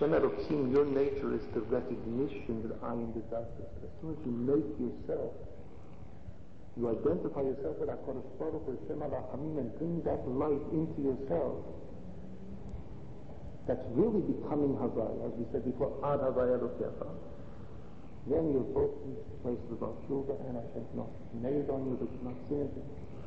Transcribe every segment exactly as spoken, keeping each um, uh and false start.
Hashem Elohim, your nature is the recognition that I am the darkness. As soon as you make yourself, you identify yourself with HaKadosh Baruch Hu, Hashem Elohim, and bring that light into yourself. That's really becoming Havaya, as we said before, Ad Havaya Elokecha. Then you're both in places about Shuvah and Hashem not made on you, but not seen anything.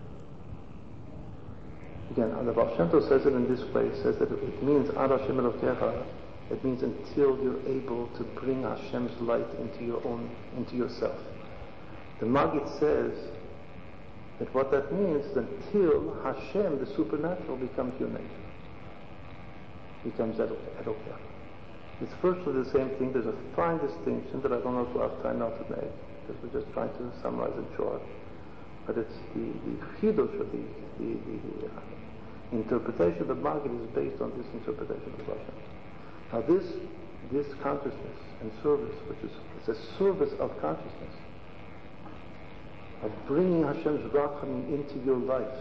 Again, the Baal Shem Tov says it in this way. It says that it means Ad Hashem Elokecha. It means until you're able to bring Hashem's light into your own, into yourself. The Maggid says that what that means is until Hashem, the supernatural, becomes your nature. Becomes Elokecha. It's virtually the same thing. There's a fine distinction that I don't know if we'll have time now to make, because we're just trying to summarize it short. But it's the, the chidush of the, the, the uh, interpretation of the Maggid is based on this interpretation of Hashem. Now this, this consciousness and service, which is it's a service of consciousness, of bringing Hashem's rachamim into your life.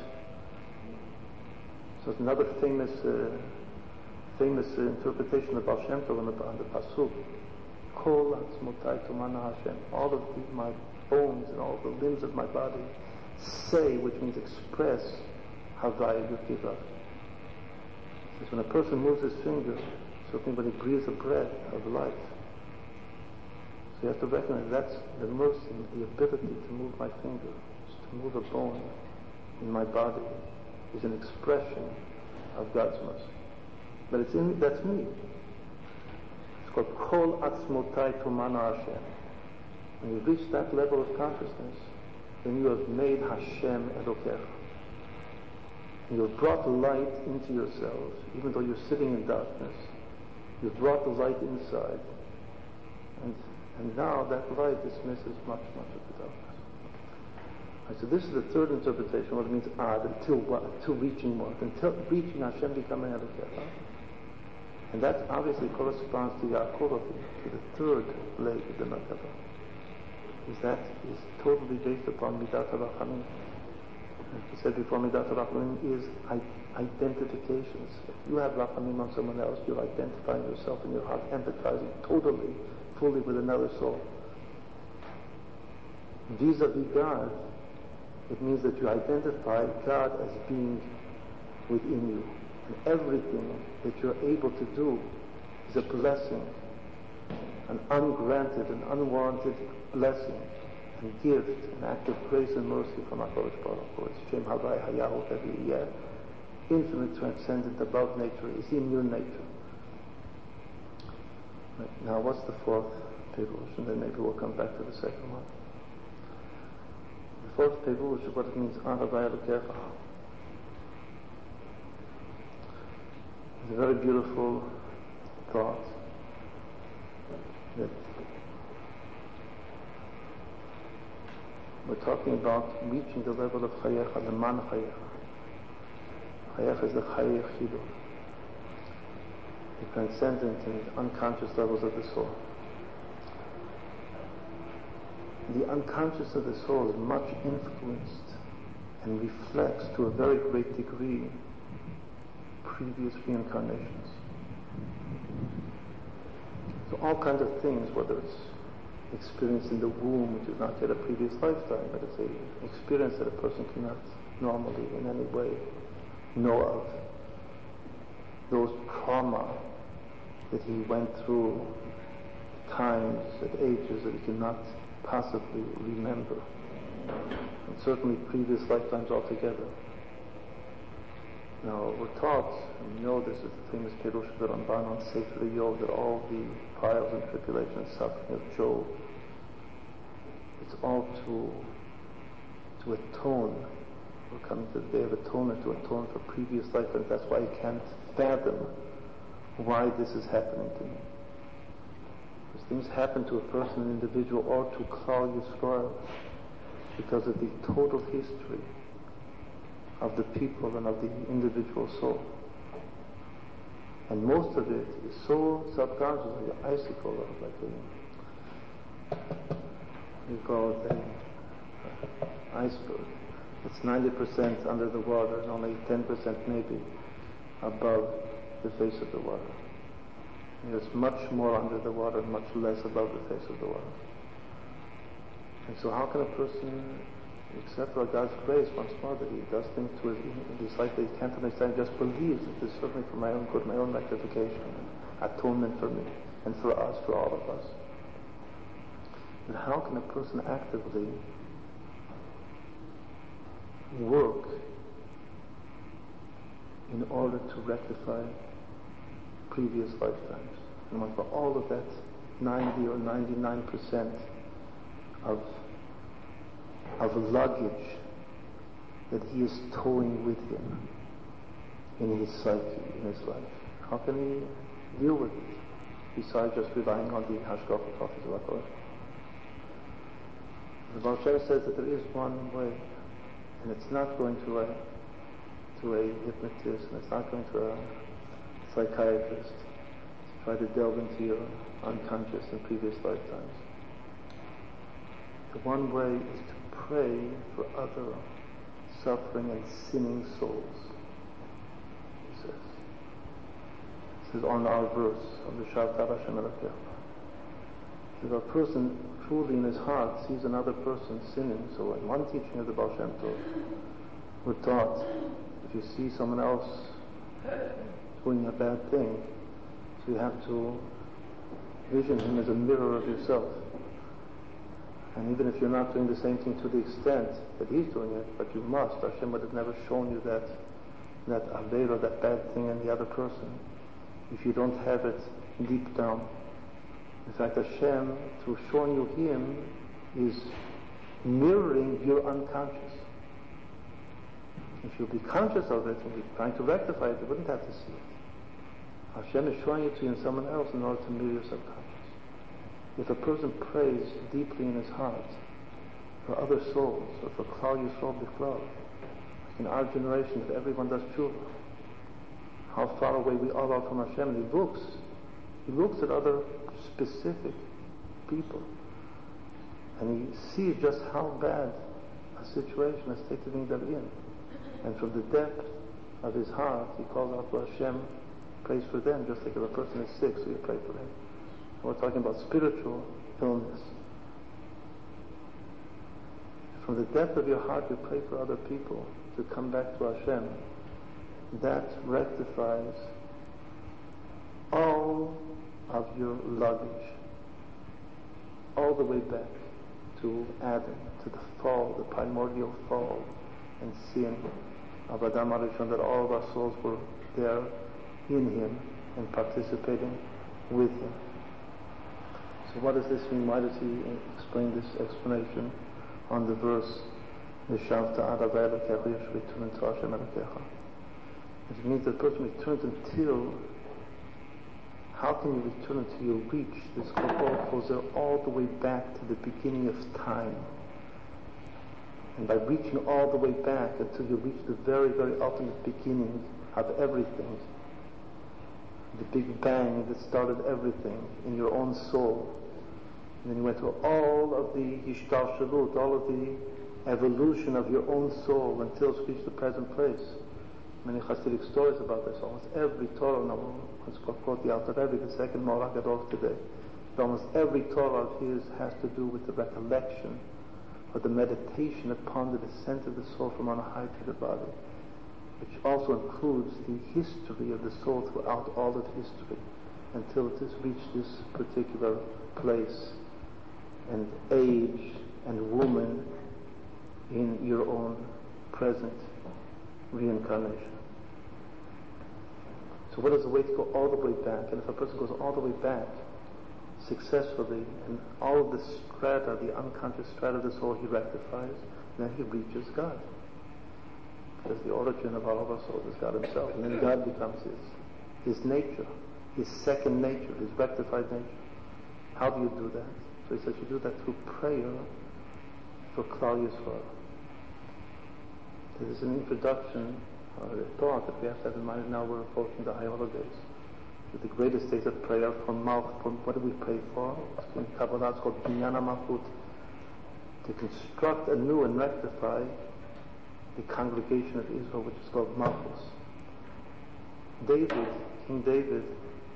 So it's another famous, uh, famous uh, interpretation of Baal Shem Tov on the, on the pasuk. Kol atzmotai tumana Hashem. All of the, my bones and all the limbs of my body say, which means express, Havaya Yukivav. Says when a person moves his finger, certainly when he breathes a breath of life. So you have to recognize that's the mercy, the ability to move my finger, to move a bone in my body, is an expression of God's mercy. But it's in that's me. It's called Kol Atzmotai Tumana Hashem. When you reach that level of consciousness, then you have made Hashem Elokecha. You have brought the light into yourselves, even though you're sitting in darkness. You've brought the light inside, and and now that light dismisses much, much of the darkness. Right, so this is the third interpretation, what it means Ad, until what? Until reaching what? Until reaching Hashem becoming Elokecha. And that obviously corresponds to Yaakov, to the third leg of the Merkava. Is that is totally based upon Midat HaRachamim. Like he said before, Midat HaRachamim is identifications. If you have Rachamim on someone else, you're identifying yourself in your heart, empathizing totally, fully with another soul. Vis-a-vis God, it means that you identify God as being within you. And everything that you're able to do is a blessing, an ungranted and unwarranted blessing and gift, an act of grace and mercy from HaKadosh Baruch Hu. It's Shem Havai Hayahu Every infinite, transcendent, above nature is in your nature. Right, now what's the fourth pirush? And then maybe we'll come back to the second one. The fourth pirush is what it means, Ad Havaya Elokecha. It's a very beautiful thought that we're talking about reaching the level of Chayecha, the Man Chayecha. Chayecha is the Chaye Chidu, the transcendent and unconscious levels of the soul. The unconscious of the soul is much influenced and reflects to a very great degree previous reincarnations. So all kinds of things, whether it's experience in the womb, which is not yet a previous lifetime, but it's an experience that a person cannot normally in any way know of. Those karma that he went through, times and ages that he cannot possibly remember, and certainly previous lifetimes altogether. Now we're taught, and we know this is the famous Pirush of the Ramban on Sefer Yov, that all the trials and tribulation and suffering of Job, it's all to to atone. We're coming to the day of atonement, to atone for previous lifetimes. That's why I can't fathom why this is happening to me. Because things happen to a person, an individual, or to Klal Yisrael, because of the total history of the people and of the individual soul. And most of it is so subconscious, like an icicle, or like a, you call it an iceberg. It's ninety percent under the water and only ten percent maybe above the face of the water. There's much more under the water, much less above the face of the water. And so how can a person, except for God's grace once more, that he does things to his, it's like they can't understand, just believes that this is certainly for my own good, my own rectification, atonement for me, and for us, for all of us. But how can a person actively work in order to rectify previous lifetimes? And for all of that ninety or ninety-nine percent of of luggage that he is towing with him in his psyche, in his life. How can he deal with it besides just relying on the Hashgacha Pratis of HaKodesh? The Baal Shem says that there is one way, and it's not going to a to a hypnotist, and it's not going to a psychiatrist to try to delve into your unconscious and previous lifetimes. The one way is to pray for other suffering and sinning souls, he says. This is on our verse of the Shavta Hashem Elokecha. If a person truly in his heart sees another person sinning, so in one teaching of the Baal Shem Tov, we're taught, if you see someone else doing a bad thing, so you have to vision him as a mirror of yourself. And even if you're not doing the same thing to the extent that he's doing it, but you must, Hashem would have never shown you that that avera, that bad thing in the other person, if you don't have it deep down. In fact, Hashem, through showing you him, is mirroring your unconscious. If you'll be conscious of it and you're trying to rectify it, you wouldn't have to see it. Hashem is showing it to you in someone else in order to mirror your subconscious. If a person prays deeply in his heart for other souls, or for Klal Yisrael Bichlal, in our generation, if everyone does tshuva, how far away we all are from Hashem, and he looks, he looks at other specific people, and he sees just how bad a situation, a state of being they're in, and from the depth of his heart, he calls out to Hashem, prays for them, just like if a person is sick, so you pray for him. We're talking about spiritual illness. From the depth of your heart, you pray for other people to come back to Hashem. That rectifies all of your luggage, all the way back to Adam, to the fall, the primordial fall and sin of Adam HaRishon, that all of our souls were there in him and participating with him. So what does this mean? Why does he explain this explanation on the verse V'shavta ad Avei Elokecha yesh return to Hashem Elokecha? It means that the person returns until, how can you return until you reach this Kol all the way back to the beginning of time? And by reaching all the way back until you reach the very, very ultimate beginning of everything, the Big Bang that started everything in your own soul. And then you went through all of the Hishtalshalut, all of the evolution of your own soul until it's reached the present place. Many Hasidic stories about this. Almost every Torah, now let's quote the Alter Rebbe, the second Morag Gadol today, but almost every Torah of his has to do with the recollection or the meditation upon the descent of the soul from on high to the body, which also includes the history of the soul throughout all of history until it has reached this particular place and age and woman in your own present reincarnation. So what is the way to go all the way back? And if a person goes all the way back successfully, and all of the strata, the unconscious strata of the soul he rectifies, then he reaches God. Because the origin of all of our souls is God himself. And then God becomes his, his nature, his second nature, his rectified nature. How do you do that? So he says you do that through prayer for Klal Yisrael. This is an introduction, or a thought that we have to have in mind now we're approaching the high holidays. The greatest state of prayer for Malchut. What do we pray for? In Kabbalah it's called Binyan HaMalchut. To construct anew and rectify the congregation of Israel, which is called Malchus. David, King David,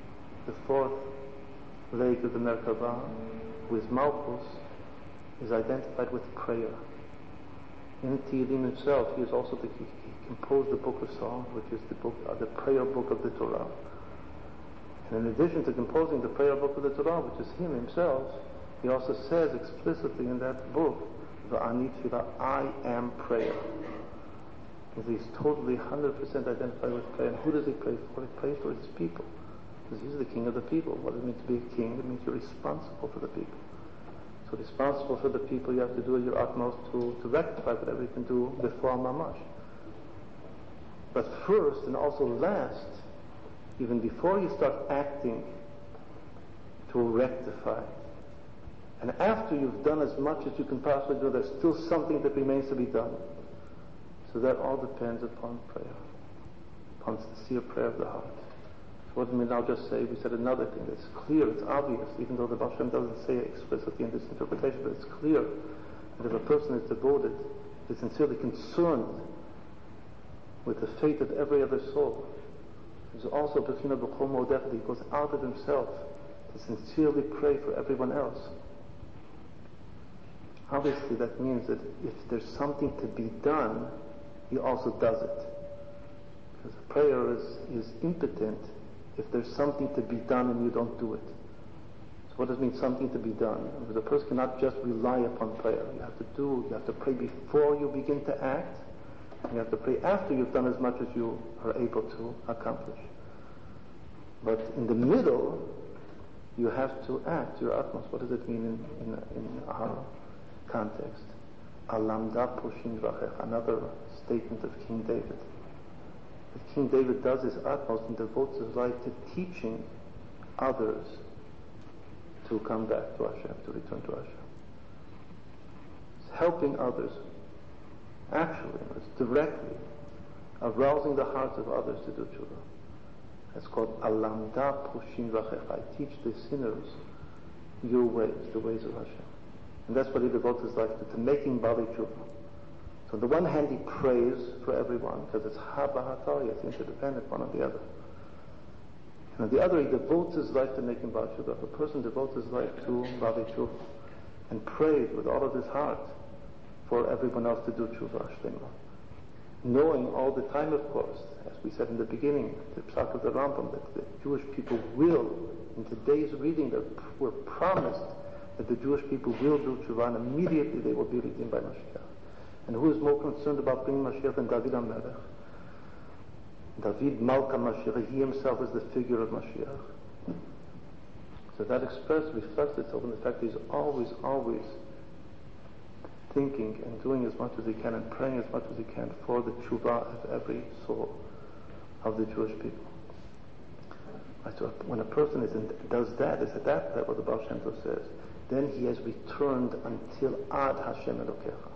the fourth leg of the Merkava, who is Malchus, is identified with prayer. In Tehillim himself, he is also the, he, he composed the Book of Psalms, which is the book, uh, the prayer book of the Torah. And in addition to composing the prayer book of the Torah, which is him himself, he also says explicitly in that book, V'ani tefillah, I am prayer. Because he's totally one hundred percent identified with prayer. And who does he pray for? He prays for his people. Because he's the king of the people. What does it mean to be a king? It means you're responsible for the people. So responsible for the people, you have to do your utmost to, to rectify whatever you can do before Mamash. But first, and also last, even before you start acting to rectify, and after you've done as much as you can possibly do, there's still something that remains to be done. So that all depends upon prayer, upon sincere prayer of the heart. So what do we now just say? We said another thing that's clear, it's obvious, even though the Baal Shem doesn't say it explicitly in this interpretation, but it's clear that if a person is devoted, is sincerely concerned with the fate of every other soul, there's also Bechina B'chol Mo'odech, he goes out of himself to sincerely pray for everyone else. Obviously that means that if there's something to be done, he also does it. Because prayer is, is impotent if there's something to be done and you don't do it. So what does it mean, something to be done? Because a person cannot just rely upon prayer. You have to do, you have to pray before you begin to act, and you have to pray after you've done as much as you are able to accomplish. But in the middle, you have to act your utmost. What does it mean in, in, in our context? Alamda pushin vachech, another statement of King David. That King David does his utmost and devotes his life to teaching others to come back to Hashem, to return to Hashem. It's helping others, actually, it's directly arousing the hearts of others to do tshuva. It's called Alamda pushin vachech. I teach the sinners your ways, the ways of Hashem. And that's what he devotes his life to, to making Bali Tshuva. So on the one hand he prays for everyone, because it's Haba Hatari, it's interdependent one on the other. And on the other he devotes his life to making Bali Tshuva. If a person devotes his life to Bali Tshuva and prays with all of his heart for everyone else to do Tshuva Shlema, knowing all the time, of course, as we said in the beginning, the Psak of the Rambam, that the Jewish people will, in today's reading, that we're promised that the Jewish people will do tshuva, and immediately they will be redeemed by Mashiach. And who is more concerned about bringing Mashiach than David HaMelech? David Malka Mashiach, he himself is the figure of Mashiach. So that express reflects itself in the fact that he's always, always thinking and doing as much as he can and praying as much as he can for the tshuva of every soul of the Jewish people. So when a person is in, does that, is at that level, the Baal Shem Tov says, then he has returned until Ad Hashem Elokecha.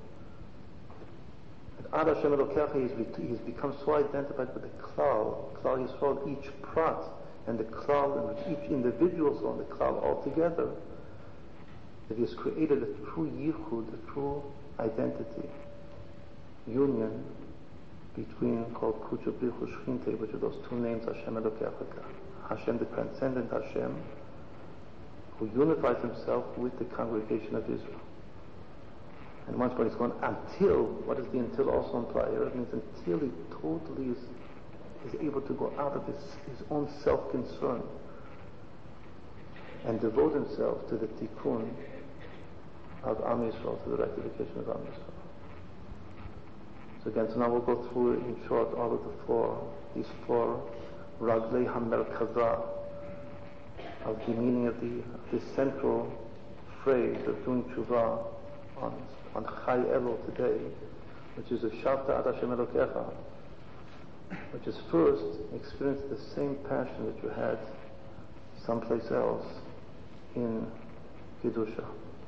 Ad Hashem Elokecha, he has become so identified with the Klal, Klal Yisrael, each prat, and the Klal, and each individual soul, and the Klal altogether, that he has created a true yichud, a true identity, union between, called Kuchu B'Chu Shchinte, which are those two names, Hashem Elokecha. Hashem, the transcendent Hashem, who unifies himself with the congregation of Israel. And once when he's gone, until, what does the until also imply here? It means until he totally is, is able to go out of his, his own self-concern and devote himself to the tikkun of Am Yisrael, to the rectification of Am Yisrael. So again, so now we'll go through in short all of the four, these four Raglei HaMerkava, of the meaning of the, of the central phrase of doing tshuva on, on Chai Elul today, which is a Shavta Ad Hashem Elokecha, which is first, experience the same passion that you had someplace else in Kedusha.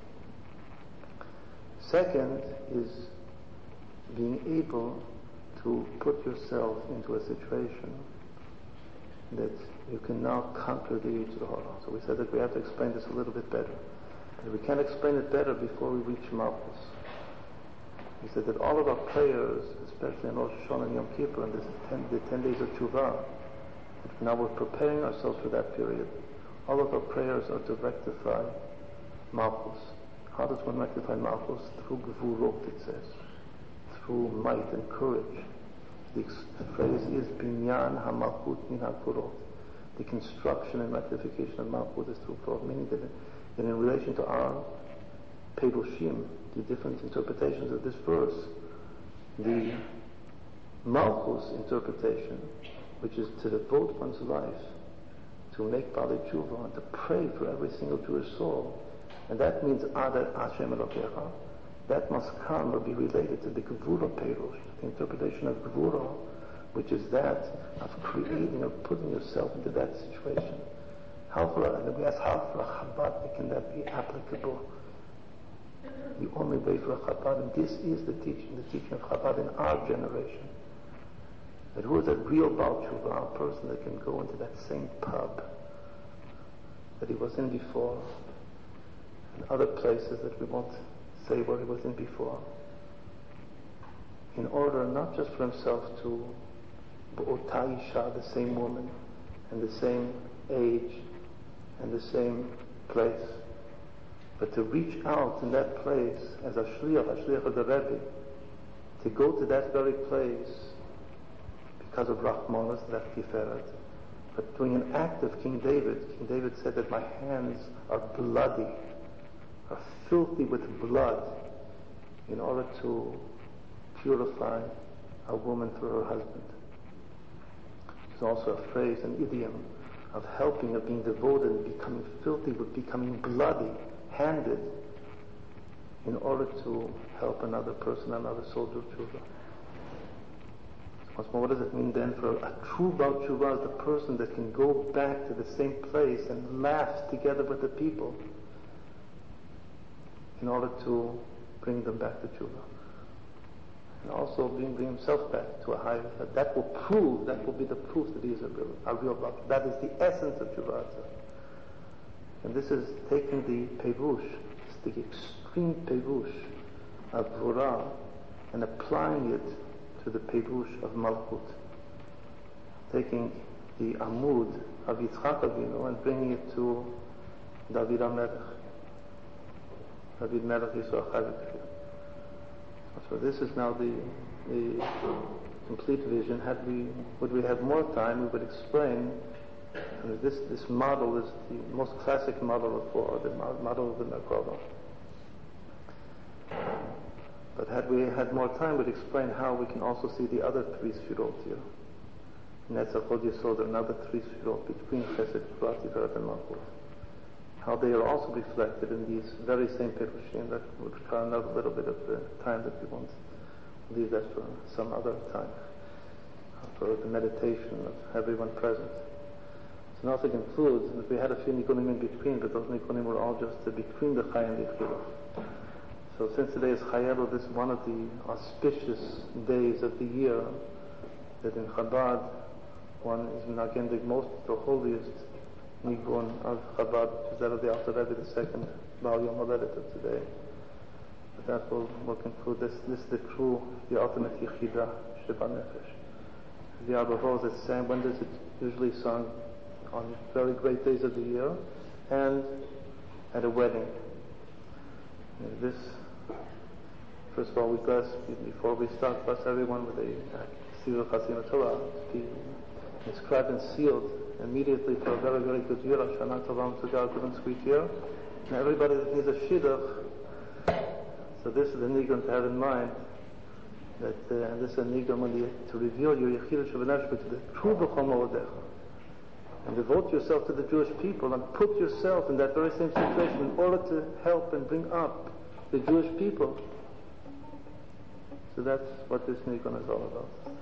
Second is being able to put yourself into a situation that you can now conquer the Yetzer Hara. So we said that we have to explain this a little bit better. And we can't explain it better before we reach Malchus. We said that all of our prayers, especially in Rosh Hashanah and Yom Kippur, and this ten, the ten days of Tshuva, that now we're preparing ourselves for that period. All of our prayers are to rectify Malchus. How does one rectify Malchus? Through Gevurot, it says. Through might and courage. The, ex- the phrase is Binyan HaMalchut Min HaGvurot. The construction and rectification of Malchut is through Gvurot, meaning that in, in relation to our Perushim, the different interpretations of this verse, the Malchus interpretation, which is to devote one's life to make Bali Tshuva and to pray for every single Jewish soul, and that means Adar Hashem Elokecha. That must come or be related to the Gevura Perush, the interpretation of Gevura, which is that of creating or putting yourself into that situation. How for a, and we ask how for a Chabad can that be applicable? The only way for a Chabad, and this is the teaching, the teaching of Chabad in our generation. That who is a real Baal Tshuva, a person that can go into that same pub that he was in before, and other places that we won't say where he was in before, in order not just for himself to B'ota Isha, the same woman, and the same age, and the same place, but to reach out in that place as a shliach, a shliach of the Rebbe, to go to that very place because of Rachmanas, that Tiferet, but doing an act of King David. King David said that my hands are bloody, are filthy with blood, in order to purify a woman through her husband. There's also a phrase, an idiom, of helping, of being devoted, and becoming filthy with becoming bloody, handed, in order to help another person, another soldier of Tshuva. Once more, what does it mean then for a true Baal Tshuva, is the person that can go back to the same place and laugh together with the people in order to bring them back to Tshuva. And also bring, bring himself back to a higher, that, that will prove, that will be the proof that he is a real, a real Baal Tshuva. That is the essence of Tshuva. And this is taking the Perush, the extreme Perush of Vorah, and applying it to the Perush of Malchut, taking the Amud of Yitzchak Avinu and bringing it to David HaMelech, David Melech Yisroel Chazik. So this is now the, the complete vision. Had we, would we have more time, we would explain. And this this model is the most classic model of war, the model of the Merkava. But had we had more time, we'd explain how we can also see the other three Sfirot here. Netzach, Hod, Yesod, there are another three Sfirot between Chesed, Gvura, Tiferet, and Malchut. How they are also reflected in these very same Perushim that would require another little bit of uh, time that we won't leave that for some other time, for the meditation of everyone present. So now to conclude, that we had a few Nikunim in between, but those Nikunim were all just uh, between the Chai and the Chinuch. So since today is Chayelo, this is one of the auspicious days of the year that in Chabad one is again the most, the holiest Nigun of Chabad, which is that of the Alter Rebbe, the second Baal Yom Haledet of today. But that will, will conclude this. This is the true, the ultimate Yechida, Sheba Nefesh. The Arba Vos is sang, when does it usually sung? On very great days of the year and at a wedding. And this, first of all, we bless, before we start, bless everyone with a Sivur Chasim Torah, to be inscribed and sealed immediately for a very, very good year, Shana Tova Mitzvah, good and sweet year. And everybody that needs a Shidduch, so this is the Nigun to have in mind, that uh, and this is a Nigun when you, to reveal your Yechidah Shevanashba to the true B'chol Moedecha, and devote yourself to the Jewish people and put yourself in that very same situation in order to help and bring up the Jewish people. So that's what this Nigun is all about.